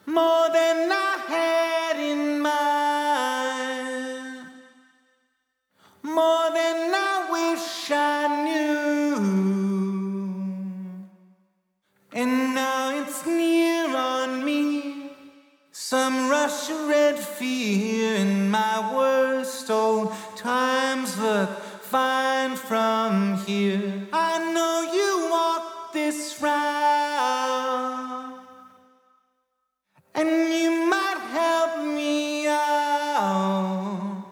more than I had in mind, more than I wish I knew. And now it's near on me, some rush of red fear in my worst old times look fine from here. I know you walk this route, and you might help me out.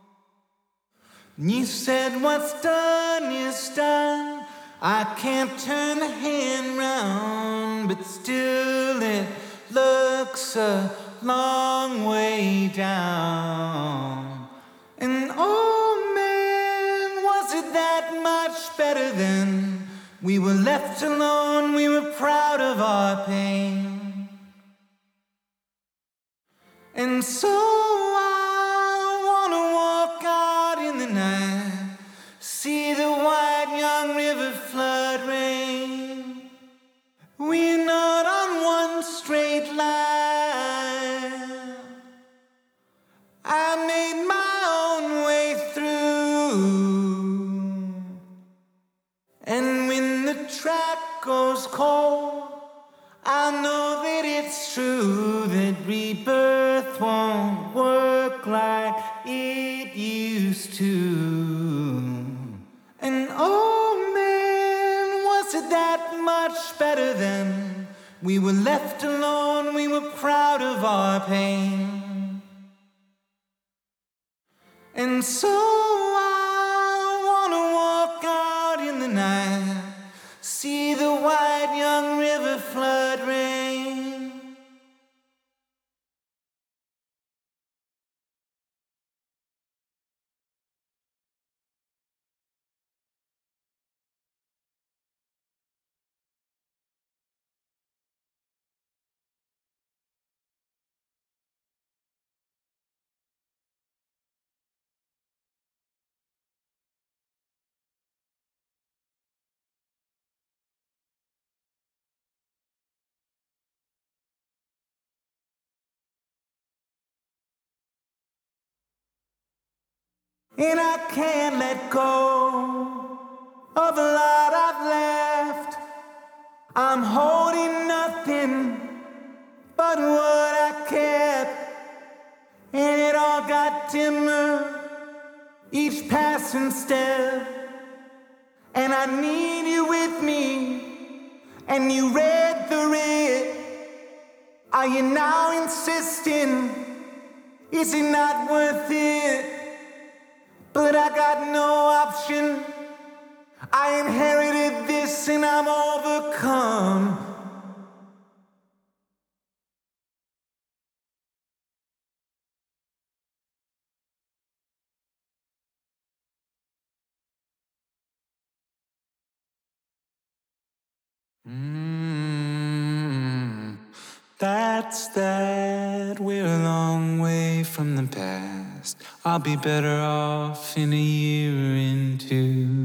You said what's done is done. I can't turn the hand round, but still it looks a long way down. And oh man, was it that much better then? We were left alone, we were proud of our pain. And so I wanna walk out in the night, see the white young river flood rain. We're not on one straight line. I made my own way through, and when the track goes cold, I know that it's true that rebirth won't work like it used to. And oh man, was it that much better then? We were left alone, we were proud of our pain. And so I wanna walk out in the night, see the white young river flood rain. And I can't let go of a lot I've left. I'm holding nothing but what I kept. And it all got dimmer each passing step. And I need you with me, and you read the red. Are you now insisting? Is it not worth it? But I got no option. I inherited this and I'm overcome. That's that. We're a long way from the past. I'll be better off in a year or in two.